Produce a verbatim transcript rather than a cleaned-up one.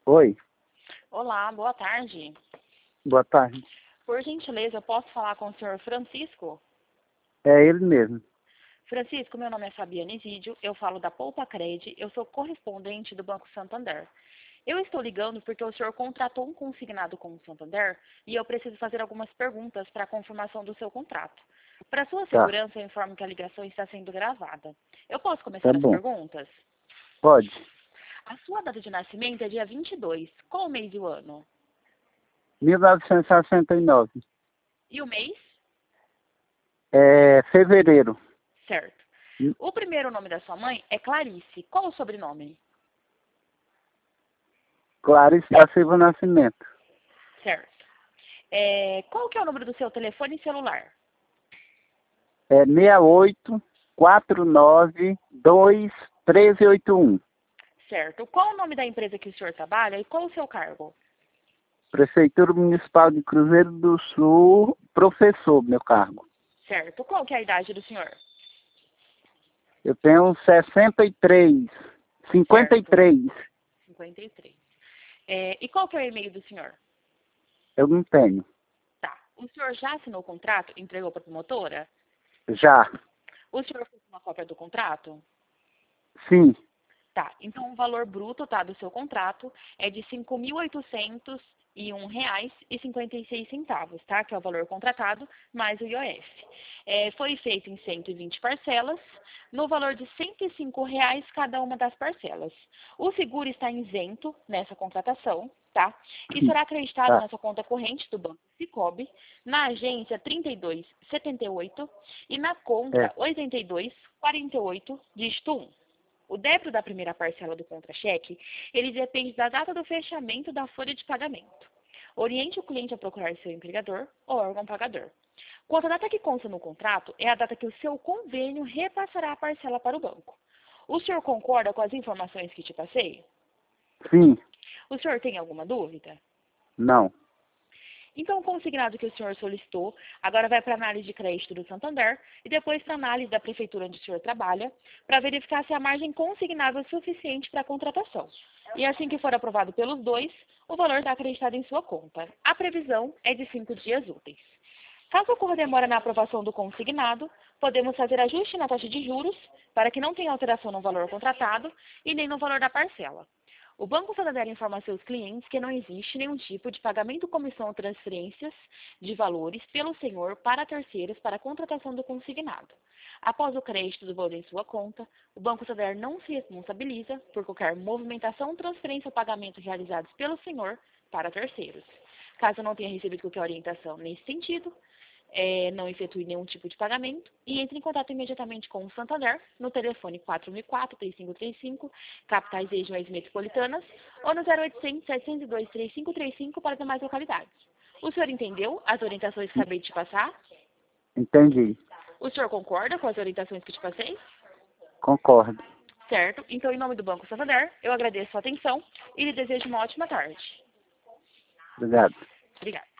Oi, Olá, boa tarde. boa tarde. Por gentileza, eu posso falar com o senhor Francisco? É ele mesmo. Francisco, meu nome é Fabiana Isidio, eu falo da Poupa Cred, eu sou correspondente do Banco Santander. Eu estou ligando porque o senhor contratou um consignado com o Santander e eu preciso fazer algumas perguntas para a confirmação do seu contrato. Para sua Tá, segurança, eu informo que a ligação está sendo gravada. Eu posso tá começar as bom. perguntas? Pode. A sua data de nascimento é dia vinte e dois. Qual o mês e o ano? mil novecentos e sessenta e nove. E o mês? É fevereiro. Certo. Hum, O primeiro nome da sua mãe é Clarice. Qual o sobrenome? Clarice da Silva Nascimento. Certo. É, qual que é o número do seu telefone celular? É seis oito quatro nove dois um três oito um. Certo. Qual o nome da empresa que o senhor trabalha e qual o seu cargo? Prefeitura Municipal de Cruzeiro do Sul, professor, meu cargo. Certo. Qual que é a idade do senhor? Eu tenho sessenta e três, cinquenta e Certo. três. cinquenta e três. É, e qual que é o e-mail do senhor? Eu não tenho. Tá. O senhor já assinou o contrato e entregou para a promotora? Já. O senhor fez uma cópia do contrato? Sim. Tá, então o valor bruto, tá, do seu contrato é de cinco mil oitocentos e um reais e cinquenta e seis centavos, tá? Que é o valor contratado mais o I O F. É, foi feito em cento e vinte parcelas, no valor de cento e cinco reais cada uma das parcelas. O seguro está isento nessa contratação, tá? E será acreditado Tá. na sua conta corrente do Banco Sicoob, na agência trinta e dois setenta e oito e na É. conta oitenta e dois quarenta e oito, dígito um. O débito da primeira parcela do contra-cheque, ele depende da data do fechamento da folha de pagamento. Oriente o cliente a procurar seu empregador ou órgão pagador. Quanto à data que consta no contrato, é a data que o seu convênio repassará a parcela para o banco. O senhor concorda com as informações que te passei? Sim. O senhor tem alguma dúvida? Não. Então, o consignado que o senhor solicitou agora vai para a análise de crédito do Santander e depois para a análise da prefeitura onde o senhor trabalha, para verificar se a margem consignável é suficiente para a contratação. E assim que for aprovado pelos dois, o valor está acreditado em sua conta. A previsão é de cinco dias úteis. Caso ocorra demora na aprovação do consignado, podemos fazer ajuste na taxa de juros para que não tenha alteração no valor contratado e nem no valor da parcela. O Banco Santander informa a seus clientes que não existe nenhum tipo de pagamento, comissão ou transferências de valores pelo senhor para terceiros para a contratação do consignado. Após o crédito do valor em sua conta, o Banco Santander não se responsabiliza por qualquer movimentação, transferência ou pagamento realizados pelo senhor para terceiros. Caso não tenha recebido qualquer orientação nesse sentido, é, não efetue nenhum tipo de pagamento e entre em contato imediatamente com o Santander no telefone quatro mil e quatro, três cinco três cinco, capitais e regiões metropolitanas, ou no zero oitocentos, setecentos e dois, três cinco três cinco para demais localidades. O senhor entendeu as orientações que acabei de te passar? Entendi. O senhor concorda com as orientações que te passei? Concordo. Certo. Então, em nome do Banco Santander, eu agradeço a sua atenção e lhe desejo uma ótima tarde. Obrigado. Obrigada.